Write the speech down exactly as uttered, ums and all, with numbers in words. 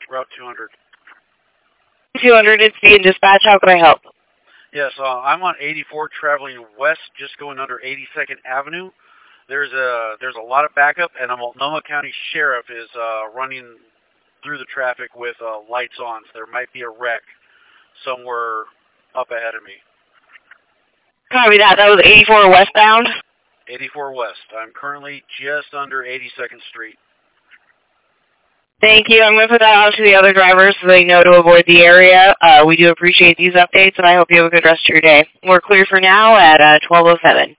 Route two hundred. two hundred, it's being dispatch. How can I help? Yes, uh, I'm on eighty-four traveling west, just going under eighty-second Avenue. There's a there's a lot of backup, and a Multnomah County Sheriff is uh, running through the traffic with uh, lights on. So there might be a wreck somewhere up ahead of me. Copy that. That was eighty-four westbound? eighty-four west. I'm currently just under eighty-second Street. Thank you. I'm going to put that out to the other drivers so they know to avoid the area. Uh, we do appreciate these updates, and I hope you have a good rest of your day. We're clear for now at uh, twelve oh seven.